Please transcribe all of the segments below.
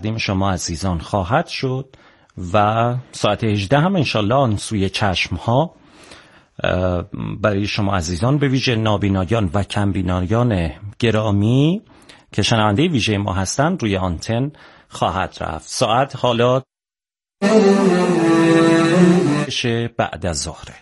تقدیم شما عزیزان خواهد شد و ساعت 18 هم انشالله آن سوی چشم ها برای شما عزیزان به ویژه نابینایان و کمبینایان گرامی که شنونده ویژه ما هستند روی آنتن خواهد رفت. ساعت حالا بعد از ظهره.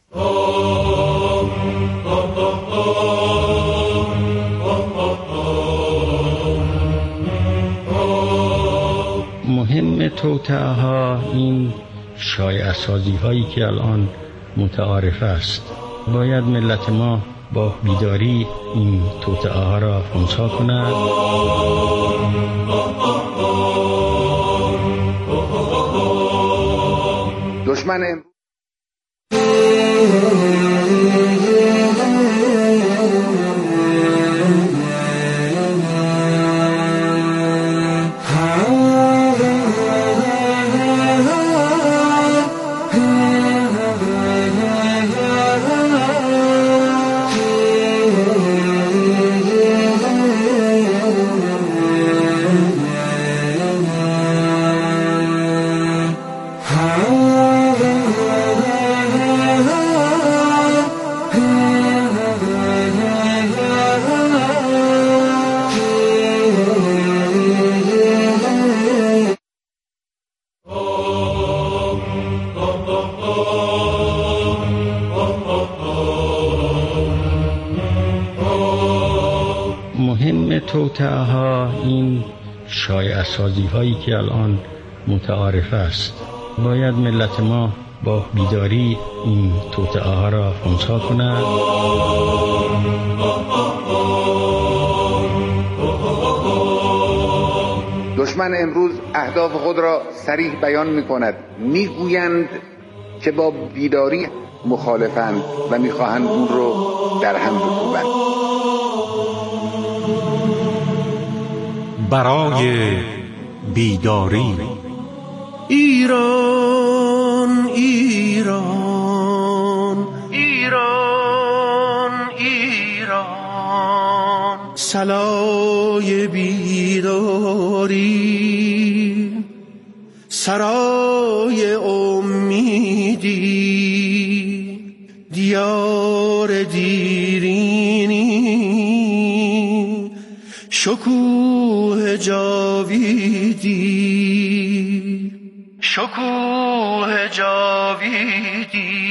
مهم توطئه ها این شایعه سازی هایی که الان متعارف است. باید ملت ما با بیداری این توطئه ها را خنثی کند. دشمن توطئه ها این شایعه سازی هایی که الان متعارف است. باید ملت ما با بیداری این توطئه ها را خنثی کند. دشمن امروز اهداف خود را صریح بیان می کند. می گویند که با بیداری مخالفند و می خواهند اون رو در هم بکوبند. برای بیداری ایران ایران ایران ایران صلای بیداری سرای امیدی دیار دیرینی شکوه جاویدی شکوه جاویدی.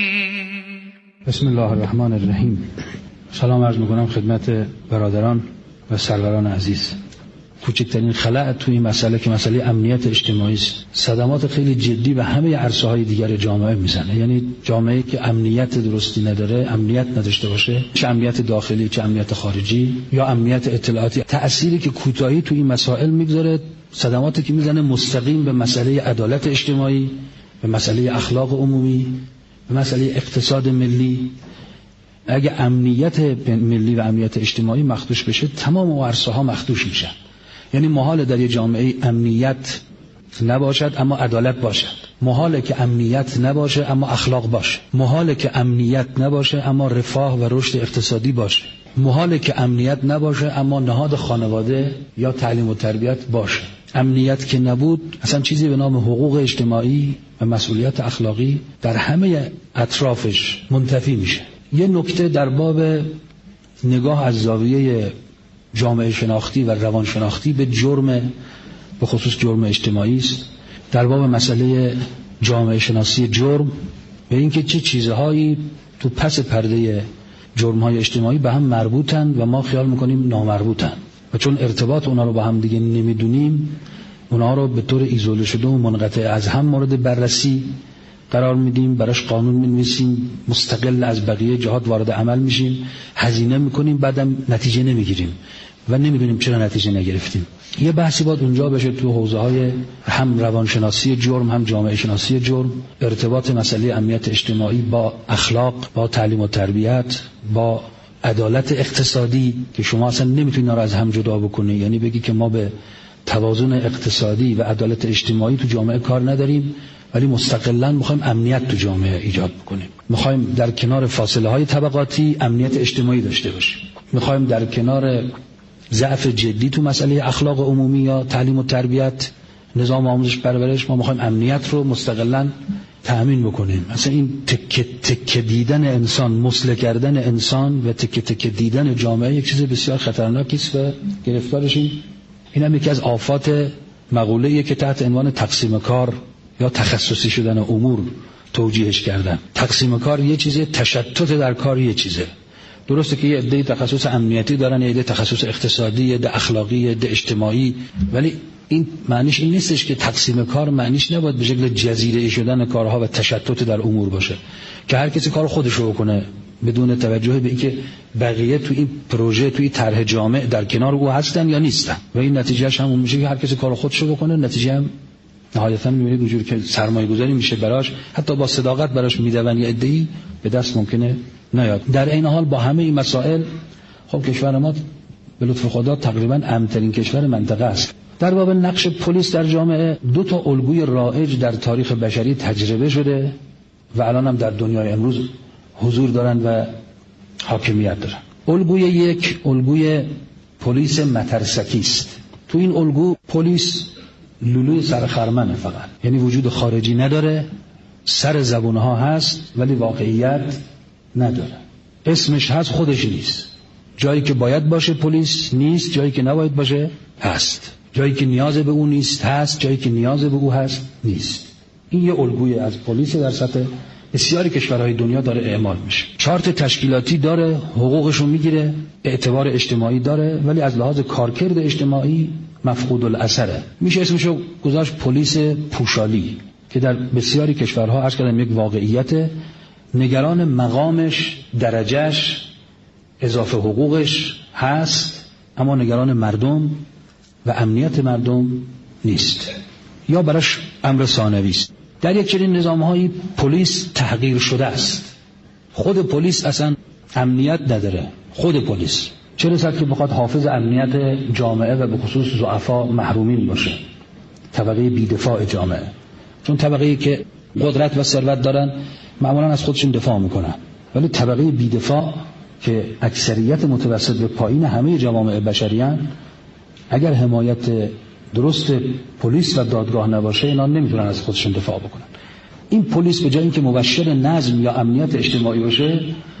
بسم الله الرحمن الرحیم. سلام عرض میکنم خدمت برادران و سروران عزیز. کوچکترین خلأ توی این مسئله که مسئله امنیت اجتماعی است، صدمات خیلی جدی به همه عرصه‌های دیگر جامعه میزنه. یعنی جامعه‌ای که امنیت درستی نداره، امنیت نداشته باشه، چه امنیت داخلی چه امنیت خارجی یا امنیت اطلاعاتی، تأثیری که کوتاهی توی این مسائل میگذاره، صدماتی که میزنه مستقیم به مسئله عدالت اجتماعی، به مسئله اخلاق عمومی، به مسئله اقتصاد ملی. اگه امنیت ملی و امنیت اجتماعی مخدوش بشه، تمام عرصه‌ها مخدوش میشن. یعنی محال در یه جامعه امنیت نباشد اما عدالت باشد، محاله که امنیت نباشه اما اخلاق باشه، محاله که امنیت نباشه اما رفاه و رشد اقتصادی باشه، محاله که امنیت نباشه اما نهاد خانواده یا تعلیم و تربیت باشه. امنیت که نبود، اصلا چیزی به نام حقوق اجتماعی و مسئولیت اخلاقی در همه اطرافش منتفی میشه. یه نکته در باب نگاه از زاویه جامعه شناختی و روان شناختی به جرم، به خصوص جرم اجتماعی است. در باب مسئله جامعه شناسی جرم، به اینکه چه چیزهایی تو پس پرده جرم‌های اجتماعی به هم مربوطند و ما خیال میکنیم نامربوطند و چون ارتباط اونا رو با هم دیگه نمیدونیم، اونا رو به طور ایزوله شده و منقطع از هم مورد بررسی قرار میدیم، براش قانون می‌نویسیم، مستقل از بقیه جهات وارد عمل میشیم، هزینه میکنیم، بعدم نتیجه نمیگیریم و نمیدونیم چرا نتیجه نگرفتیم. یه بحثی باید اونجا بشه تو حوزه‌های هم روانشناسی جرم هم جامعه شناسی جرم، ارتباط مسئله امنیت اجتماعی با اخلاق، با تعلیم و تربیت، با عدالت اقتصادی که شما اصلا نمیتونید اینا رو از هم جدا بکنید. یعنی بگی که ما به توازن اقتصادی و عدالت اجتماعی تو جامعه کار نداریم ولی مستقلاً می‌خوایم امنیت تو جامعه ایجاد بکنیم. می‌خوایم در کنار فاصله‌های طبقاتی امنیت اجتماعی داشته باشیم. می‌خوایم در کنار ضعف جدی تو مسئله اخلاق عمومی یا تعلیم و تربیت، نظام آموزش پرورش، ما میخوایم امنیت رو مستقلاً تأمین بکنیم. مثلا این تکه دیدن انسان، مسله کردن انسان و تکه دیدن جامعه یک چیز بسیار خطرناکی است و گرفتارشیم. این هم یکی از آفات مقوله‌ایه که تحت عنوان تقسیم کار یا تخصصی شدن امور توجیهش کردن. تقسیم کار یه چیزه، تشتت در کار یه چیزه. درسته که یه عده تخصص امنیتی دارن، یه عده تخصص اقتصادی، یه عده اخلاقی، یه عده اجتماعی، ولی این معنیش این نیستش که تقسیم کار معنیش نباید به شکل جزیره‌ای شدن کارها و تشتت در امور باشه که هر کسی کار خودش رو بکنه بدون توجه به اینکه بقیه تو این پروژه، تو این طرح جامع در کنار او هستن یا نیستن و این نتیجهش همون میشه که هر کسی کار خودش رو بکنه. نتیجه هم نهایتاً می‌بینید اونجوری که سرمایه‌گذاری میشه براش، حتی با صداقت براش میدون یا ادعی به دست ممکنه نیاد. در این حال با همه این مسائل خب کشور ما به لطف خدا تقریباً امن‌ترین کشور منطقه است. در باب نقش پلیس در جامعه دو تا الگوی رایج در تاریخ بشری تجربه شده و الان هم در دنیای امروز حضور دارن و حاکمیت دارن. الگوی یک الگوی پلیس مترسکی است. تو این الگو پلیس لولوی سر خرمنه فقط، یعنی وجود خارجی نداره، سر زبونها هست ولی واقعیت نداره. اسمش هست خودش نیست. جایی که باید باشه پلیس نیست، جایی که نباید باشه هست. جایی که نیاز به او نیست هست، جایی که نیاز به او هست نیست. این یه الگوی از پلیس در سطح بسیاری کشورهای دنیا داره اعمال میشه. چارت تشکیلاتی داره، حقوقش رو میگیره، اعتبار اجتماعی داره، ولی از لحاظ کارکرد اجتماعی مفقود الاثره. میشه اسمشو گذاشت پلیس پوشالی که در بسیاری کشورها عرض کردم یک واقعیت، نگران مقامش، درجهش، اضافه حقوقش هست، اما نگران مردم و امنیت مردم نیست یا براش امر ثانوی است. در یک چنین نظام‌هایی پلیس تحقیر شده است. خود پلیس اصلا امنیت نداره. خود پلیس چه رسد که بخواد حافظ امنیت جامعه و به خصوص ضعفا محرومین باشه، طبقه بی‌دفاع جامعه. چون طبقه‌ای که قدرت و ثروت دارن معمولا از خودشون دفاع میکنن، ولی طبقه بی‌دفاع که اکثریت متوسط به پایین همه جوامع بشریان، اگر حمایت درست پلیس و دادگاه نباشه اینا نمیتونن از خودشون دفاع بکنن. این پلیس به جای اینکه مبشر نظم یا امنیت اجتماعی باشه،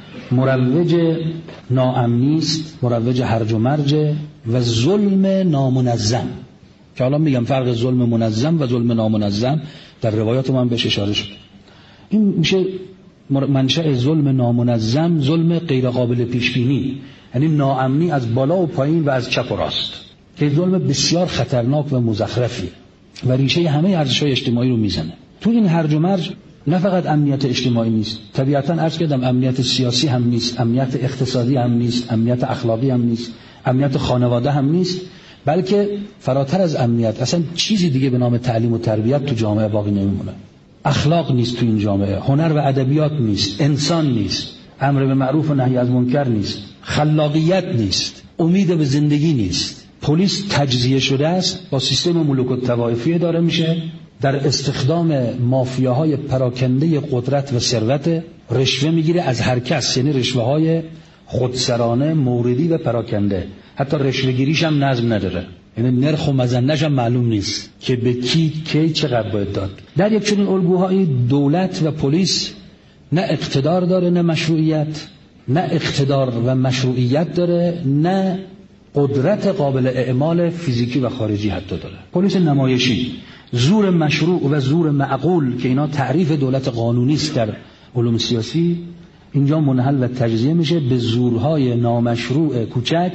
مروج ناامنی است، مروج هرج و مرج و ظلم نامنظم، که حالا میگم فرق ظلم منظم و ظلم نامنظم در روایات من بهش اشاره شده. این میشه منشأ ظلم نامنظم، ظلم غیر قابل پیش بینی، یعنی ناامنی از بالا و پایین و از چپ و راست، که ظلم بسیار خطرناک و مزخرفی و ریشه همه ارزش‌های اجتماعی رو میزنه. تو این هرج و مرج نه فقط امنیت اجتماعی نیست، طبیعتاً عرض کردم امنیت سیاسی هم نیست، امنیت اقتصادی هم نیست، امنیت اخلاقی هم نیست، امنیت خانواده هم نیست، بلکه فراتر از امنیت اصلا چیزی دیگه به نام تعلیم و تربیت تو جامعه باقی نمیمونه. اخلاق نیست تو این جامعه، هنر و ادبیات نیست، انسان نیست، امر به معروف و نهی از منکر نیست، خلاقیت نیست، امید به زندگی نیست. پلیس تجزیه شده است، با سیستم ملوک الطوایفی داره میشه، در استخدام مافیاهای پراکنده قدرت و ثروت، رشوه میگیره از هر کس، یعنی رشوه‌های خودسرانه، موردی و پراکنده. حتی رشوه گیریش هم نظم نداره، یعنی نرخ و مزنش هم معلوم نیست که به کی چقدر باید داد. در یک چنین الگوهای دولت و پلیس نه اقتدار داره نه مشروعیت، نه اقتدار و مشروعیت داره نه قدرت قابل اعمال فیزیکی و خارجی حتی داره. پلیس نمایشی، زور مشروع و زور معقول که اینا تعریف دولت قانونی است در علوم سیاسی، اینجا منحل و تجزیه میشه به زورهای نامشروع کوچک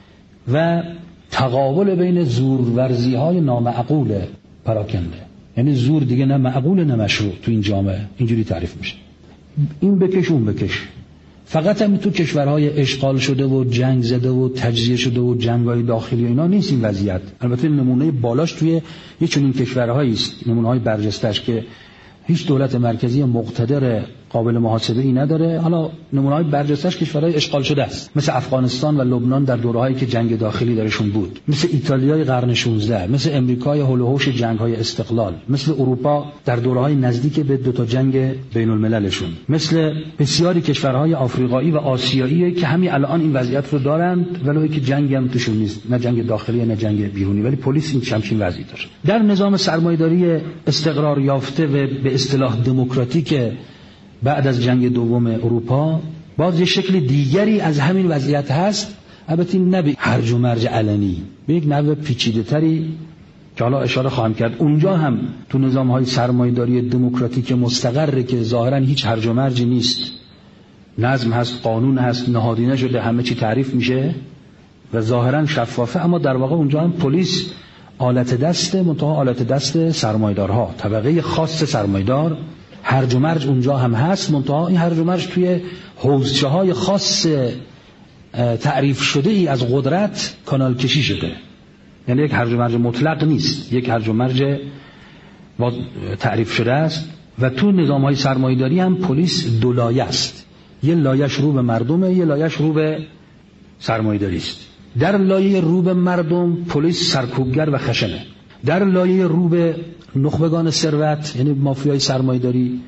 و تقابل بین زورورزی‌های نامعقول پراکنده. یعنی زور دیگه نه معقول نه مشروع تو این جامعه اینجوری تعریف میشه. این بکش اون بکش. فقط هم تو کشورهای اشغال شده و جنگ زده و تجزیه شده و جنگ‌های داخلی اینا نیست این وضعیت. البته نمونه بالاش توی یه چنین کشورهایی است، نمونه‌های برجسته‌اش که هیچ دولت مرکزی مقتدر قابل محاسبه ای نداره. حالا نمونه‌های برجسته‌اش کشورهای اشغال شده است، مثل افغانستان و لبنان در دوره‌هایی که جنگ داخلی درشون بود، مثل ایتالیای قرن 16، مثل امریکای هول و هوش جنگ‌های استقلال، مثل اروپا در دوره‌های نزدیک به دو تا جنگ بین‌المللشون، مثل بسیاری کشورهای آفریقایی و آسیایی که همین الان این وضعیت رو دارند، ولو که جنگی هم توشون نیست، نه جنگ داخلی نه جنگ بیرونی، ولی پلیس این چمچین وضعی داره. در نظام سرمایه‌داری استقرار یافته و به اصطلاح دموکراتیک بعد از جنگ دوم اروپا باز یه شکل دیگری از همین وضعیت هست، البته نه به هرج و مرج علنی، به یک نوع پیچیده‌تری که حالا اشاره خواهم کرد. اونجا هم تو نظام‌های سرمایه‌داری دموکراتیک مستقره که ظاهراً هیچ هرج و مرجی نیست، نظم هست، قانون هست، نهادینه شده، همه چی تعریف میشه و ظاهراً شفافه، اما در واقع اونجا هم پلیس آلت دست سرمایه‌دارها، طبقه خاص سرمایه‌دار. هرج و مرج اونجا هم هست، منتها این هرج و مرج توی حوزچه‌های خاص تعریف شده ای از قدرت کانال کشی شده، یعنی یک هرج و مرج مطلق نیست، یک هرج و مرج تعریف شده است. و تو نظام‌های سرمایه‌داری هم پلیس دو لایه است، یه لایه‌اش رو به مردمه، یه لایه‌اش رو به سرمایه‌داری است. در لایه رو به مردم پلیس سرکوبگر و خشنه، در لایه رو به نخبگان ثروت یعنی مافیای سرمایه‌داری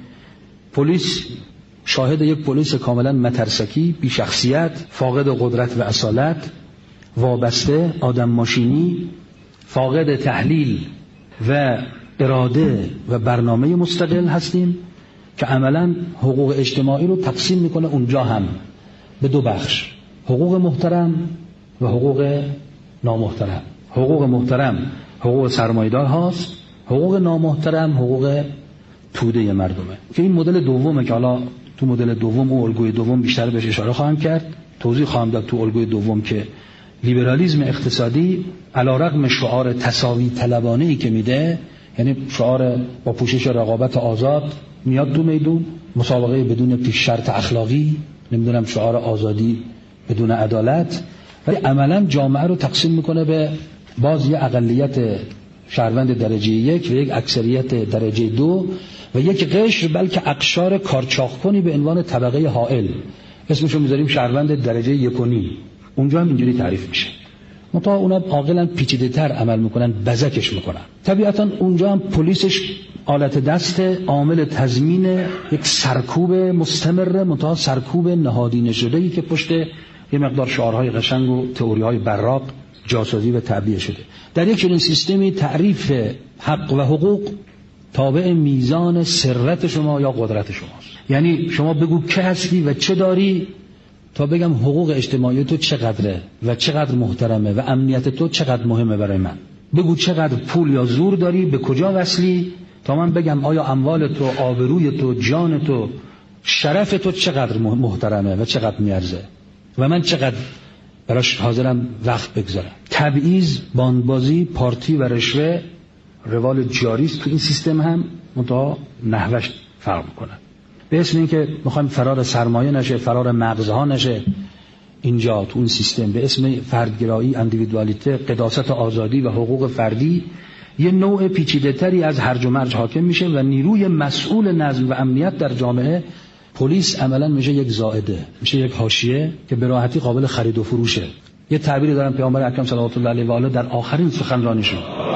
پلیس شاهد یک پلیس کاملا مترسکی، بی شخصیت، فاقد قدرت و اصالت، وابسته، آدم ماشینی، فاقد تحلیل و اراده و برنامه مستقل هستیم که عملا حقوق اجتماعی رو تقسیم میکنه اونجا هم به دو بخش، حقوق محترم و حقوق نامحترم. حقوق محترم حقوق سرمایه‌دار هاست، حقوق نامحترم حقوق توده مردمه، که این مدل دومه که حالا تو مدل دوم و الگوی دوم بیشتر بهش اشاره خواهم کرد، توضیح خواهم داد تو الگوی دوم که لیبرالیسم اقتصادی علیرغم شعار تساوی طلبانه‌ای که میده، یعنی شعار با پوشش رقابت آزاد میاد تو میدون، مسابقه بدون پیش شرط اخلاقی، نمیدونم شعار آزادی بدون عدالت، ولی عملا جامعه رو تقسیم میکنه به باز یه اقلیت شهروند درجه 1 و یک اکثریت درجه 2 و یک قشر بلکه اقشار کارچاخ‌کنی به عنوان طبقه حائل، اسمشو میذاریم شهروند درجه 1.5. اونجا هم اینجوری تعریف میشه، منتها اونا عاقلاً پیچیده‌تر عمل میکنن، بزکش میکنن. طبیعتاً اونجا هم پلیسش آلت دست عامل تضمین یک سرکوب مستمر، منتها سرکوب نهادینه شده‌ای که پشت یه مقدار شعارهای قشنگ و تئوری‌های براق جاسازی و تعبیه شده. در یک چنین سیستمی تعریف حق و حقوق تابع میزان ثروت شما یا قدرت شماست. یعنی شما بگو که هستی و چه داری تا بگم حقوق اجتماعی تو چقدره و چقدر محترمه و امنیت تو چقدر مهمه برای من. بگو چقدر پول یا زور داری، به کجا وصلی، تا من بگم آیا اموال تو، آبروی تو، جان تو، شرف تو چقدر محترمه و چقدر میارزه و من چقدر براش حاضرم وقت بگذارم. تبعیض، باندبازی، پارتی و رشوه روال جاری است تو این سیستم هم، منتها نحوش فرق میکنه. به اسم این که میخوایم فرار سرمایه نشه، فرار مغزها نشه اینجا تو این سیستم، به اسم فردگرایی، اندیویدوالیته، قداست آزادی و حقوق فردی، یه نوع پیچیده تری از هرج و مرج حاکم میشه و نیروی مسئول نظم و امنیت در جامعه، پلیس، عملا میشه یک زائده، میشه یک حاشیه که به راحتی قابل خرید و فروشه. یه تعبیری دارن پیامبر اکرم صلوات الله علیه و آله در آخرین سخنرانیشون،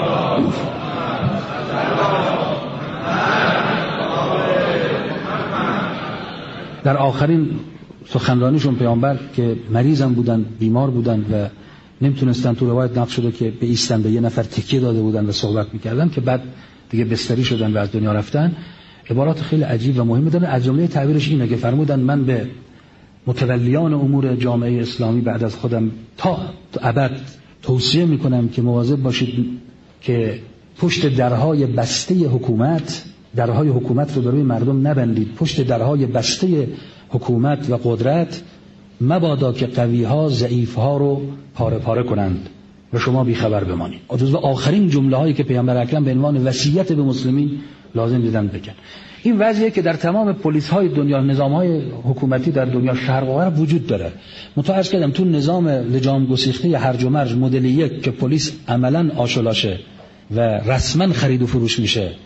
در آخرین سخنرانیشون پیامبر که مریضم بودن، بیمار بودن و نمیتونستن، تو روایت نقل شده که به ایستن به یه نفر تکیه داده بودن و صحبت میکردن که بعد دیگه بستری شدن و از دنیا رفتن، عبارات خیلی عجیب و مهمی دارن. از جمله تعبیرش اینه که فرمودن من به متولیان امور جامعه اسلامی بعد از خودم تا ابد توصیه میکنم که مواظب باشید که پشت درهای بسته حکومت، درهای حکومت رو به روی مردم نبندید، پشت درهای بسته حکومت و قدرت مبادا که قوی‌ها ضعیف‌ها رو پاره پاره کنند و شما بیخبر بمانید. جزو آخرین جمله هایی که پیامبر اکرم به عنوان وصیت به مسلمین لازم دیدن بگن. این وضعیه که در تمام پلیس های دنیا، نظام های حکومتی در دنیا شرق و غرب وجود داره. متعرض کردم تو نظام لجام گسیخته هرج و مرج مدل 1 که پلیس عملاً آشلاشه و رسما خرید و فروش میشه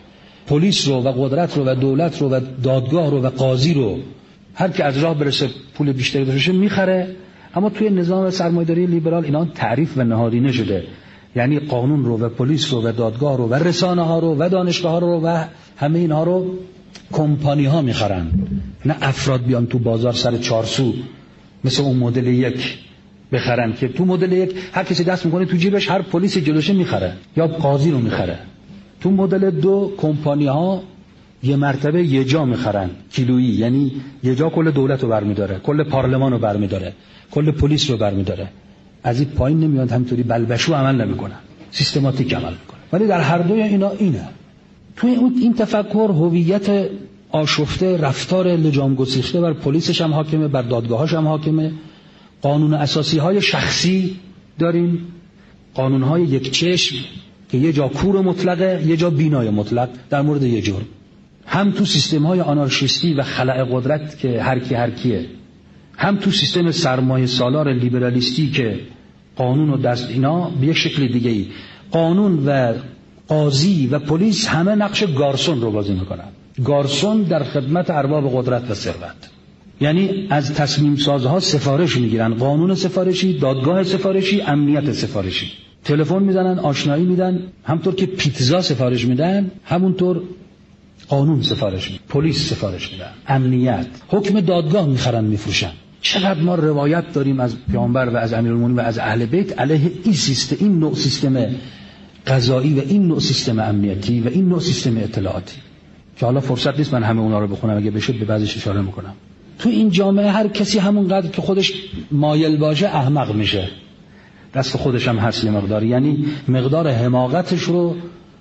پلیس رو و قدرت رو و دولت رو و دادگاه رو و قاضی رو هر کی از راه برسه پول بیشتری داشته میخره. اما توی نظام سرمایه‌داری لیبرال اینا تعریف و نهادینه شده، یعنی قانون رو و پلیس رو و دادگاه رو و رسانه ها رو و دانشگاه ها رو و همه اینها رو کمپانی ها میخرن، نه افراد بیان تو بازار سر 4 سو مثل اون مدل 1 بخرن که تو مدل 1 هر کسی دست میکنه تو جیبش، هر پلیس جلوشه میخره یا قاضی رو میخره. تو مدل 2 کمپانی ها یه مرتبه یه جا میخرن، کیلویی، یعنی یه جا کل دولت رو برمیداره، کل پارلمان رو برمیداره، کل پلیس رو برمیداره. از این پایین نمیاد، همینطوری بلبشو عمل نمیکنن، سیستماتیک عمل میکنن. ولی در هر دوی اینا اینه. توی این تفکر هویت آشفته، رفتار لجام گسیخته بر پلیسش هم حاکمه، بر دادگاهاش هم حاکمه. قانون اساسی های شخصی داریم، قانون های یک چشم که یه جا کور مطلقه، یه جا بینای مطلق در مورد یه جرم. هم تو سیستم های آنارشیستی و خلأ قدرت که هر کیه، هم تو سیستم سرمایه سالار لیبرالیستی که قانون و دست اینا به یک شکل دیگه ای. قانون و قاضی و پلیس همه نقش گارسون رو بازی میکنن. گارسون در خدمت ارباب قدرت و ثروت، یعنی از تصمیم سازها سفارش میگیرن، قانون سفارشی، دادگاه سفارشی، امنیت سفارشی. تلفن میزنن، آشنایی میدن، همونطور که پیتزا سفارش میدن همونطور قانون سفارش میدن، پلیس سفارش میدن، امنیت، حکم دادگاه میخرن میفروشن. چقدر ما روایت داریم از پیامبر و از امیرالمومنین و از اهل بیت علیه این نوع سیستم قضایی و این نوع سیستم امنیتی و این نوع سیستم اطلاعاتی که حالا فرصت نیست من همه اونا رو بخونم، اگه بشه به بعضیش اشاره میکنم. تو این جامعه هر کسی همونقدر که خودش مایل باشه احمق میشه، دست خودش هم هست یه مقدار، یعنی مقدار حماقتش رو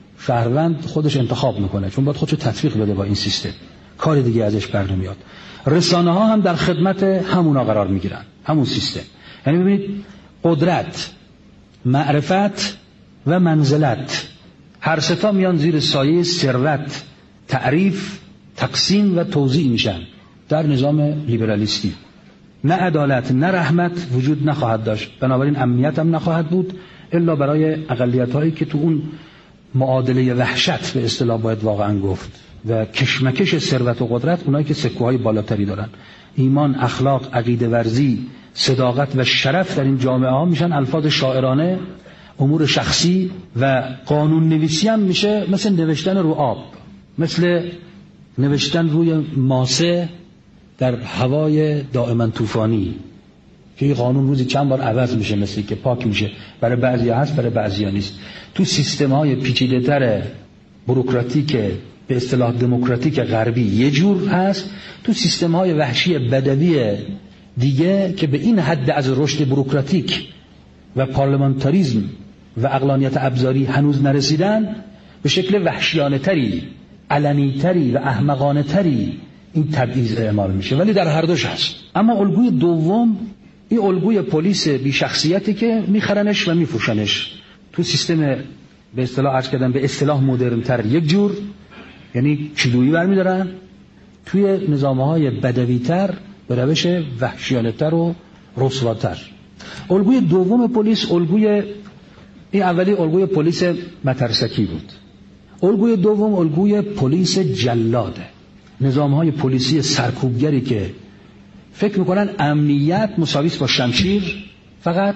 شهروند خودش انتخاب میکنه، چون باید خودشو تطبیق بده با این سیستم، کار دیگه ازش بر نمیاد. رسانه ها هم در خدمت همونا قرار میگیرن، همون سیستم. یعنی ببینید قدرت، معرفت و منزلت هر ستا میان زیر سایه ثروت، تعریف، تقسیم و توزیع میشن در نظام لیبرالیستی. نه عدالت نه رحمت وجود نخواهد داشت، بنابراین امنیت هم نخواهد بود الا برای اقلیت هایی که تو اون معادله وحشت به اصطلاح باید واقعا گفت و کشمکش ثروت و قدرت، اونایی که سکوهای بالاتری دارن. ایمان، اخلاق، عقیده ورزی، صداقت و شرف در این جامعه ها میشن الفاظ شاعرانه، امور شخصی و قانون نویسی هم میشه مثل نوشتن رو آب، مثل نوشتن روی ماسه در هوای دائما طوفانی که این قانون روزی چند بار عوض میشه، مثل که پاک میشه، برای بعضیا هست برای بعضیا نیست. تو سیستم‌های پیچیده‌تر بوروکراتیک به اصطلاح دموکراتیک غربی یه جور هست، تو سیستم‌های وحشی بدوی دیگه که به این حد از رشد بوروکراتیک و پارلمانتاریسم و عقلانیت ابزاری هنوز نرسیدن، به شکل وحشیانه تری، علنی تری و احمقانه تری این تبعیض اعمال میشه، ولی در هر دوش هست. اما الگوی دوم، این الگوی پلیس بی شخصیتی که میخرنش و میفروشنش تو سیستم به اصطلاح عرض کردم به اصطلاح مدرن تر یک جور، یعنی کیلویی برمیدارن، توی نظامهای بدوی تر به روش وحشیانه تر و رسواتر. الگوی دوم پلیس، این اولی الگوی پلیس مترسکی بود، الگوی دوم الگوی پلیس جلاده. نظامهای پلیسی سرکوبگری که فکر میکنن امنیت مساویست با شمشیر فقط،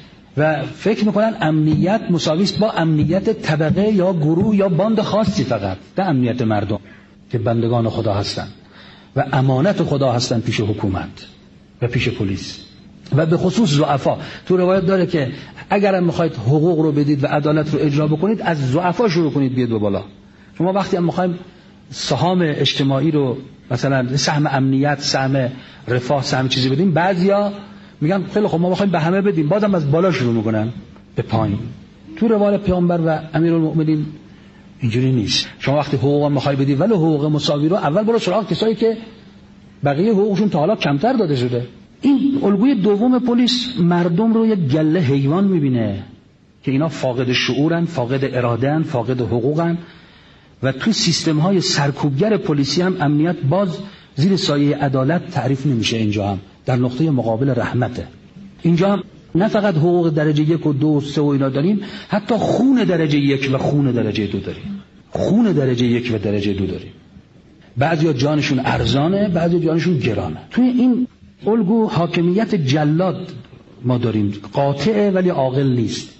و فکر میکنن امنیت مساویست با امنیت طبقه یا گروه یا باند خاصی فقط، نه امنیت مردم که بندگان خدا هستن و امانت خدا هستن پیش حکومت و پیش پلیس و به خصوص ضعفا. تو روایت داره که اگرم میخواید حقوق رو بدید و عدالت رو اجرا بکنید از ضعفا شروع کنید بیاد به بالا. شما وقتی هم میخوایم سهام اجتماعی رو مثلا سهم امنیت، سهم رفاه، سهم چیزی بدیم، بعضیا میگن خیلی خب ما میخوایم به همه بدیم، بازم از بالا شروع میکنن به پایین. تو روایت پیامبر و امیرالمومنین اینجوری نیست. شما وقتی حقوق میخوای بدی ولی حقوق مساوی رو اول برو سراغ کسایی که بقیه حقوقشون تا حالا کمتر داده شده. این الگوی دوم پلیس مردم رو یک گله حیوان میبینه که اینا فاقد شعورن، فاقد ارادهن، فاقد حقوقن و تو سیستم‌های سرکوبگر پلیسی هم امنیت باز زیر سایه عدالت تعریف نمیشه. اینجا هم در نقطه مقابل رحمته. اینجا هم نه فقط حقوق درجه 1 و 2 و 3 و اینا داریم، حتی خون درجه 1 و خون درجه 2 داریم. خون درجه 1 و درجه 2 داریم. بعضیا جانشون ارزانه، بعضیا جانشون گرانه. توی این الگو حاکمیت جلاد ما داریم، قاطعه ولی عاقل نیست.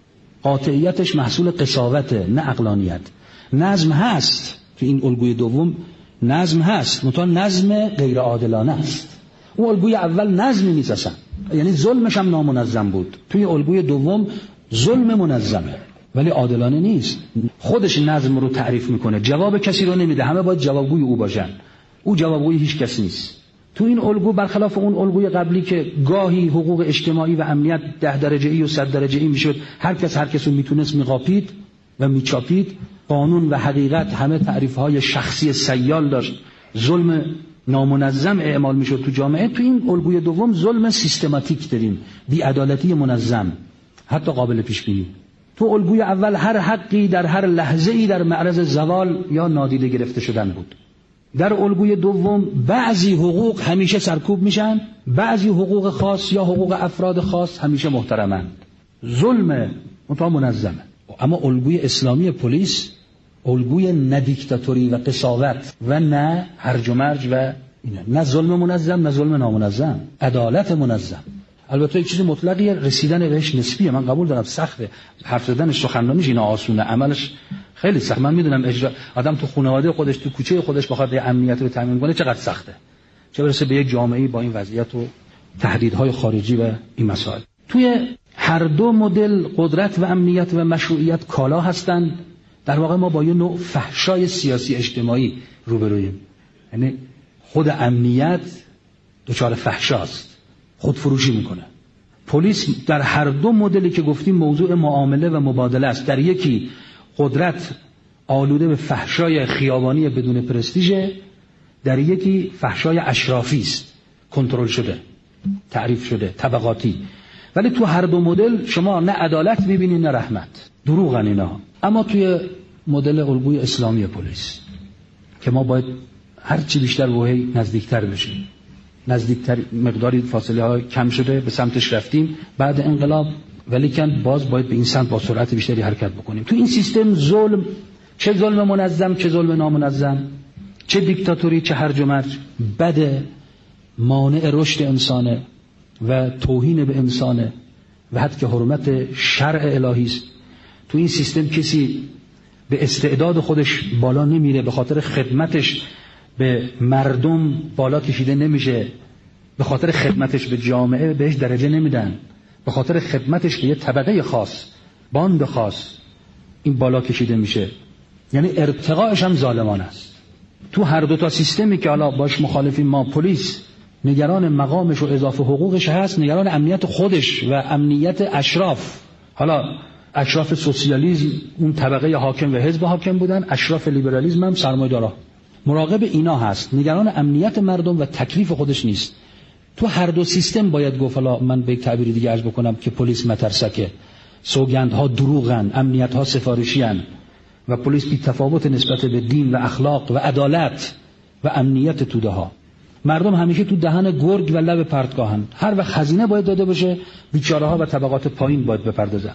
قاطعیتش محصول قساوته نه عقلانیت. نظم هست توی این الگوی دوم، نظم هست، منتها نظم غیر عادلانه است. اون الگوی اول نظمی نیست اصلا، یعنی ظلمش هم نامنظم بود. توی الگوی دوم ظلم منظمه ولی عادلانه نیست. خودش نظم رو تعریف میکنه، جواب کسی رو نمیده، همه باید جوابگوی او باشن. او جوابگوی هیچ کس نیست. تو این الگو برخلاف اون الگوی قبلی که گاهی حقوق اجتماعی و امنیت 10 درجه‌ای و 100 درجه‌ای میشد، هر کس رو میتونست میقاپید و میچاپید، قانون و حقیقت همه تعریف‌های شخصی سیال داشت، ظلم نامنظم اعمال میشد تو جامعه. تو این الگوی دوم ظلم سیستماتیک داریم، بی‌عدالتی منظم، حتی قابل پیش بینی. تو الگوی اول هر حقی در هر لحظه‌ای در معرض زوال یا نادیده گرفته شدن بود. در الگوی دوم بعضی حقوق همیشه سرکوب میشن، بعضی حقوق خاص یا حقوق افراد خاص همیشه محترمند. ظلم منظمه. اما الگوی اسلامی پلیس الگوی نه دیکتاتوری و قساوت و نه هرج و مرج و اینا، نه ظلم منظم نه ظلم نامنظم، عدالت منظم. البته یک چیز مطلقیه، رسیدن بهش نسبیه. من قبول دارم سخته، حرف زدنش سخنرانیش اینا آسونه، عملش خیلی سخت. من میدونم اجرا آدم تو خانواده خودش تو کوچه خودش بخواد امنیت رو تامین کنه چقدر سخته، چه برسه به یک جامعه با این وضعیت و تهدیدهای خارجی و این مسائل. توی هر دو مدل قدرت و امنیت و مشروعیت کالا هستند. در واقع ما با یه نوع فحشای سیاسی اجتماعی روبرویم، یعنی خود امنیت دچار فحشاست، خودفروشی میکنه. پلیس در هر دو مدلی که گفتیم موضوع معامله و مبادله است. در یکی قدرت آلوده به فحشای خیابانی بدون پرستیژ، در یکی فحشای اشرافی است، کنترل شده، تعریف شده، طبقاتی. ولی تو هر دو مدل شما نه عدالت میبینید نه رحمت، دروغن اینا. اما توی مدل الگوی اسلامی پلیس که ما باید هر چی بیشتر وحی نزدیکتر بشیم، نزدیکتر، مقداری فاصله ها کم شده، به سمتش رفتیم بعد انقلاب، ولیکن باز باید به این سمت با سرعت بیشتری حرکت بکنیم. تو این سیستم ظلم، چه ظلم منظم چه ظلم نامنظم، چه دیکتاتوری چه هرج و مرج، بده، مانع رشد انسانه و توهین به انسانه و حتی که حرمت شرع الهی است. تو این سیستم کسی به استعداد خودش بالا نمیره، به خاطر خدمتش به مردم بالا کشیده نمیشه، به خاطر خدمتش به جامعه بهش درجه نمیدن، به خاطر خدمتش به یه طبقه خاص، باند خاص این بالا کشیده میشه. یعنی ارتقاش هم ظالمانه است. تو هر دو تا سیستمی که حالا باش مخالفیم ما، پلیس نگران مقامش و اضافه حقوقش هست، نگران امنیت خودش و امنیت اشراف. حالا اشراف سوسیالیسم اون طبقه حاکم و حزب حاکم بودن، اشراف لیبرالیسم هم سرمایه‌دارا، مراقب اینا هست، نگران امنیت مردم و تکلیف خودش نیست. تو هر دو سیستم باید گفت، حالا من به یک تعبیر دیگه عرض بکنم که پلیس مترسکه، سوگندها دروغن، امنیت‌ها سفارشی‌ان و پلیس بی تفاوت نسبت به دین و اخلاق و عدالت و امنیت توده ها. مردم همیشه تو دهن گرگ و لب پرتگاهن. هر وقت خزینه باید داده بشه، بیچاره ها و طبقات پایین باید بپردازن.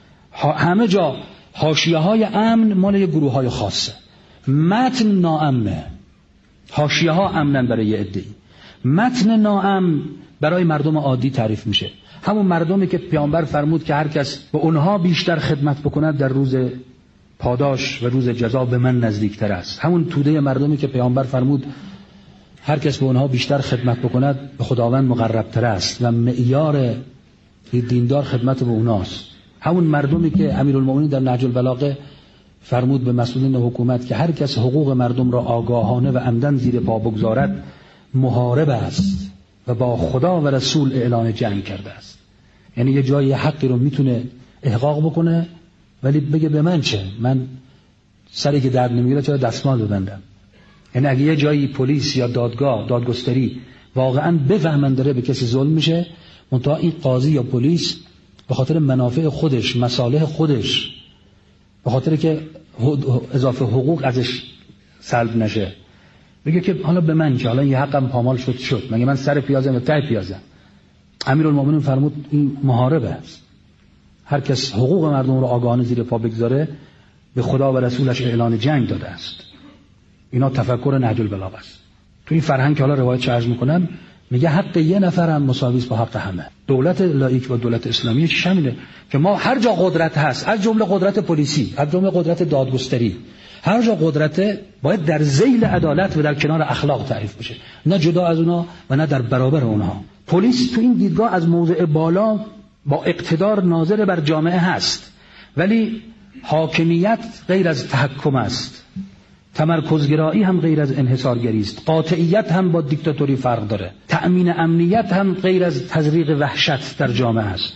همه جا حاشیه‌های امن مال یه گروه‌های خاصه، متن ناامنه. حاشیه‌ها امنن برای یه عده‌ای، متن ناامن برای مردم عادی تعریف میشه. همون مردمی که پیامبر فرمود که هر کس به اونها بیشتر خدمت بکند در روز پاداش و روز جزا به من نزدیکتر است. همون توده مردمی که پیامبر فرمود هر کس به اونها بیشتر خدمت بکند به خداوند مقربتر است و معیار دیندار خدمت به اوناست. همون مردمی که امیرالمومنین در نهج البلاغه فرمود به مسئولین حکومت که هر کس حقوق مردم را آگاهانه و عمدن زیر پا بگذارد محارب است و با خدا و رسول اعلان جنگ کرده است. یعنی یه جایی حقی رو میتونه احقاق بکنه ولی بگه به من چه، من سری که درد نمیگیره چرا دستمال ببندم. یعنی اگه یه جایی پلیس یا دادگاه، دادگستری واقعا بفهمن داره به کسی ظلم میشه، منتها این قاضی یا پلیس به خاطر منافع خودش، مصالح خودش، به خاطر که اضافه حقوق ازش سلب نشه، بگه که حالا به من که حالا یه حقم پامال شد، مگه من سر پیازم یا ته پیازم. امیرالمومنین فرمود این محاربه است. هر کس حقوق مردم رو آگاهانه زیر پا بگذاره به خدا و رسولش اعلان جنگ داده است. اینا تفکر نهج البلاغه است. تو این فرهنگ که حالا روایت عرض میکنم میگه حق یه نفر هم مساوی است با حق همه. دولت لاییک و دولت اسلامی شامله که ما هر جا قدرت هست، از جمله قدرت پلیسی، از جمله قدرت دادگستری، هر جا قدرت باید در ذیل عدالت و در کنار اخلاق تعریف بشه، نه جدا از اونها و نه در برابر اونها. پلیس تو این دیدگاه از موضع بالا با اقتدار ناظر بر جامعه هست، ولی حاکمیت غیر از تحکم است، تمرکزگرایی هم غیر از انحصارگری است، قاطعیت هم با دیکتاتوری فرق داره، تأمین امنیت هم غیر از تزریق وحشت در جامعه است،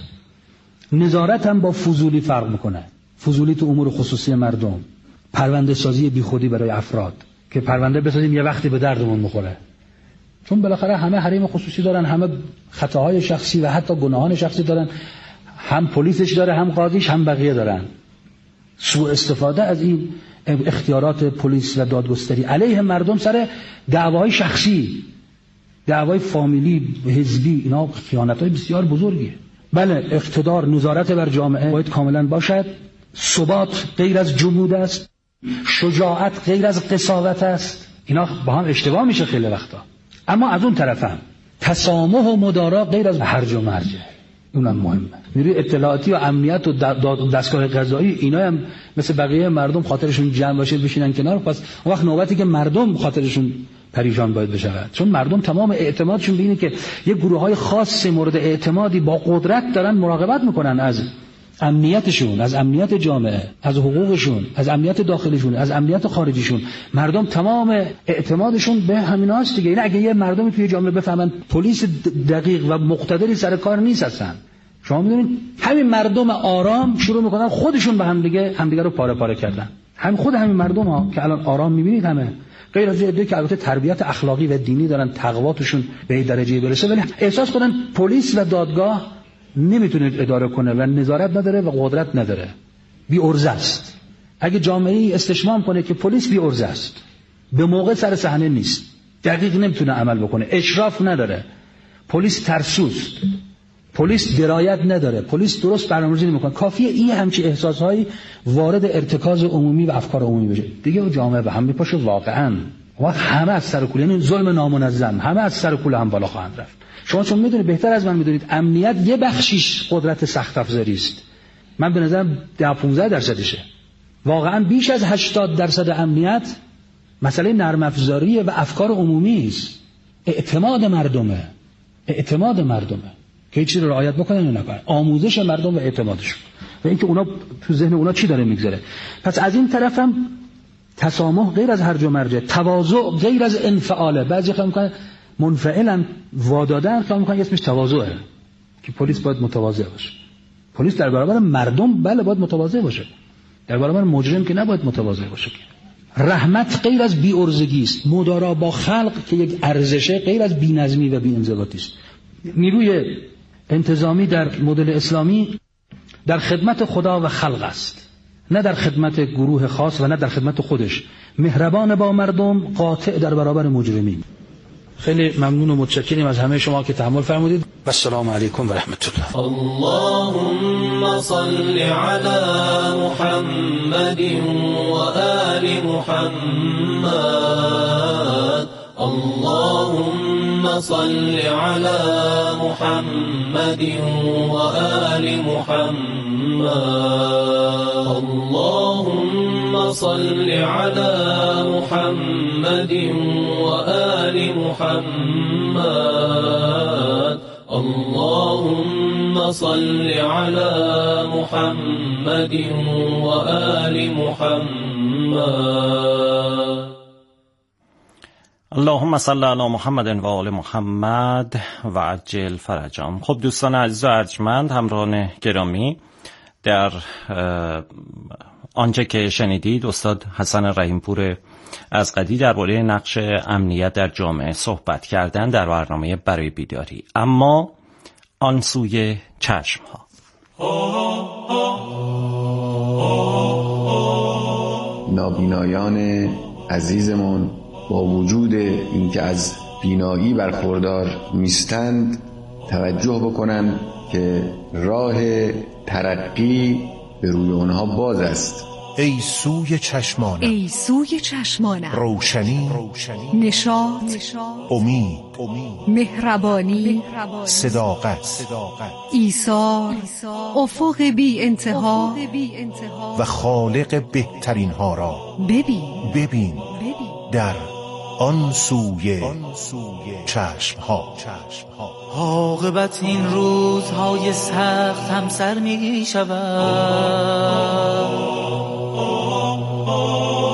نظارت هم با فضولی فرق میکنه، فضولی تو امور خصوصی مردم، پرونده سازی بیخودی برای افراد که پرونده بسازیم یه وقتی به دردمون میخوره، چون بالاخره همه حریم خصوصی دارن، همه خطاهای شخصی و حتی گناهان شخصی دارن، هم پلیسش داره، هم قاضیش، هم بقیه دارن. سوء استفاده از این اختیارات پلیس و دادگستری علیه مردم سر دعواهای شخصی، دعوای فامیلی، حزبی، اینا خیانت‌های بسیار بزرگیه. بله، اقتدار، نظارت بر جامعه باید کاملا باشد. ثبات غیر از جمود است، شجاعت غیر از قساوت است. اینا با هم اشتباه میشه خیلی وقتا. اما از اون طرف هم تسامح و مدارا غیر از هرج و مرج، اونم مهمه. نیروی اطلاعاتی و امنیت و دستگاه قضایی اینا هم مثل بقیه مردم خاطرشون جمع باشه بشینن کنار، پس اون وقت نوبتی که مردم خاطرشون پریشان باید بشود، چون مردم تمام اعتمادشون به اینه که یه گروه‌های خاص مورد اعتمادی با قدرت دارن مراقبت میکنن از امنیتشون، از امنیت جامعه، از حقوقشون، از امنیت داخلیشون، از امنیت خارجیشون. مردم تمام اعتمادشون به همیناست دیگه. این اگه یه مردمی توی جامعه بفهمن پلیس دقیق و مقتدری سر کار نیست هستن، شما میدونید همین مردم آرام شروع میکنن خودشون به همدیگه رو پاره پاره کردن. همین مردم ها که الان آرام میبینید، همه غیر از عده که البته تربیت اخلاقی و دینی دارن، تقواتشون به این درجه برسه، ولی احساس کنن پلیس و دادگاه نمیتونه اداره کنه و نظارت نداره و قدرت نداره، بی ارزه است. اگه جامعه استشمام کنه که پلیس بی ارزه است، به موقع سر صحنه نیست، دقیق نمیتونه عمل بکنه، اشراف نداره، پلیس ترسوست، پلیس درایت نداره، پلیس درست برنامه‌ریزی نمیکنه، کافیه این همچین احساسهایی وارد ارتکاز عمومی و افکار عمومی بشه دیگه، جامعه به هم میپاشه واقعا. و همه از سر کوله، یعنی ظلم نامنظم، همه از سر کوله هم بالا خواهند رفت. شما چون میدونید، بهتر از من میدونید، امنیت یه بخشیش قدرت سخت افزاری است. من به نظرم 10-15%شه. واقعا بیش از 80% امنیت مسئله نرم افزاریه و افکار عمومی است. اعتماد مردمه که هیچ چیزی رو رعایت بکنن یا نکنن، آموزش مردم و اعتمادشون و اینکه اونا تو ذهن اونا چی داره میگذره. پس از این طرف هم تسامح غیر از هرج و مرج، تواضع غیر از انفعاله. بعضی خیلی میگن منفعلا وادادن، خیلی میگن اسمش تواضعه، که پلیس باید متواضع باشه. پلیس در برابر مردم بله باید متواضع باشه، در برابر مجرم که نباید متواضع باشه. رحمت غیر از بی‌عرضگی است، مدارا با خلق که یک ارزشه غیر از بی‌نظمی و بی‌انضباطی است. نیروی انتظامی در مدل اسلامی در خدمت خدا و خلق است، نه در خدمت گروه خاص و نه در خدمت خودش. مهربان با مردم، قاطع در برابر مجرمین. خیلی ممنون و متشکریم از همه شما که تحمل فرمودید و السلام علیکم و رحمت الله. اللهم صل علی محمد و آل محمد. اللهم صل علی محمد و آل محمد. اللهم صل علی محمد و آل محمد. اللهم صل علی محمد و آل محمد. اللهم صل علی محمد و آل محمد و عجل فرجهم. خب دوستان عزیز و ارجمند، همراهان گرامی، در آنچه که شنیدید استاد حسن رحیمپور ازغدی درباره نقش امنیت در جامعه صحبت کردن در برنامه برای بیداری. اما آن سوی چشم ها، نابینایان عزیزمون با وجود اینکه از بینایی برخوردار نیستند توجه بکنند که راه ترقی به روی آنها باز است. ای سوی چشمانم روشنی نشاط امید مهربانی صداقت ایثار افق بی انتها و خالق بهترین ها را ببین در آن سوی چشم ها. عاقبت این روزهای سخت هم سر می شود،